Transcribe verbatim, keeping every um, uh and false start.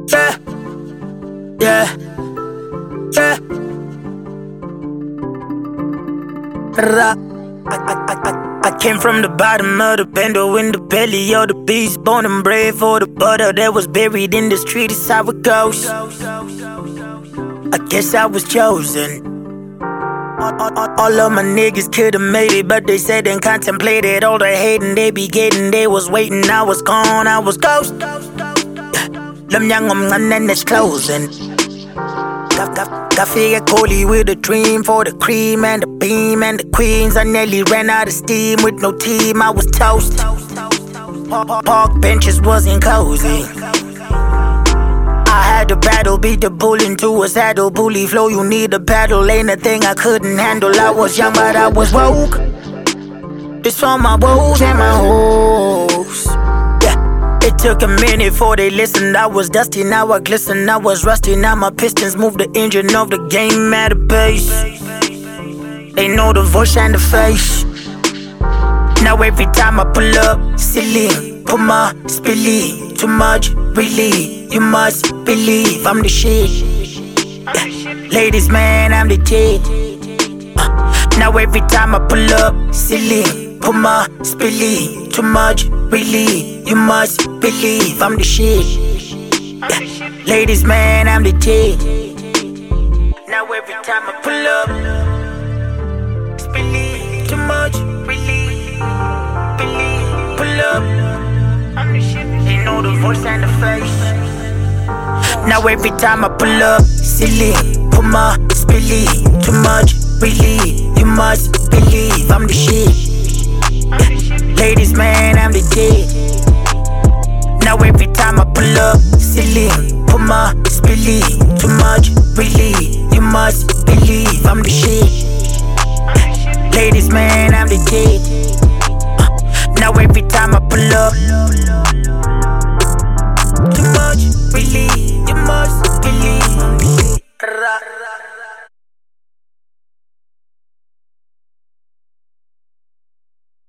Yeah, yeah, yeah. Ra. I, I, I, I, I came from the bottom of the bando in the belly of the beast, born and bred for the butter that was buried in the street. It's how it goes. I guess I was chosen. All, all, all of my niggas could've made it, but they said and contemplated all the hating they be getting. They was waiting, I was gone, I was ghost. Lam yang om and it's closing. Coffee and Coley with a dream for the cream and the beam and the queens. I nearly ran out of steam with no team, I was toast. Park benches wasn't cozy. I had to battle, beat the bull into a saddle. Bully flow, you need a paddle. Ain't a thing I couldn't handle. I was young, but I was woke. This for my woes and my hoes. Yeah, it took a minute before they listened. I was dusty, now I glisten. I was rusty, now my pistons move the engine of the game at a pace. They know the voice and the face. Now every time I pull up, silly, put my spilly. Too much, really, you must believe I'm the shit. Yeah. Ladies, man, I'm the J. Uh, now every time I pull up, silly, put my spilly. Too much, really, you must believe I'm the shit. Yeah. Ladies, man, I'm the J. Now every time I pull up, spilly. Too much, really, believe, pull up. They know the voice and the face. Now every time I pull up, silly, put my spilly. Too much, really, you must believe I'm the shit. Yeah. Ladies, man, I'm the J. Now every time I pull up, silly, put my spilly. Too much, really, you must believe I'm the shit. Yeah. Ladies, man, I'm the J. Uh, now every time I pull up, too much, really.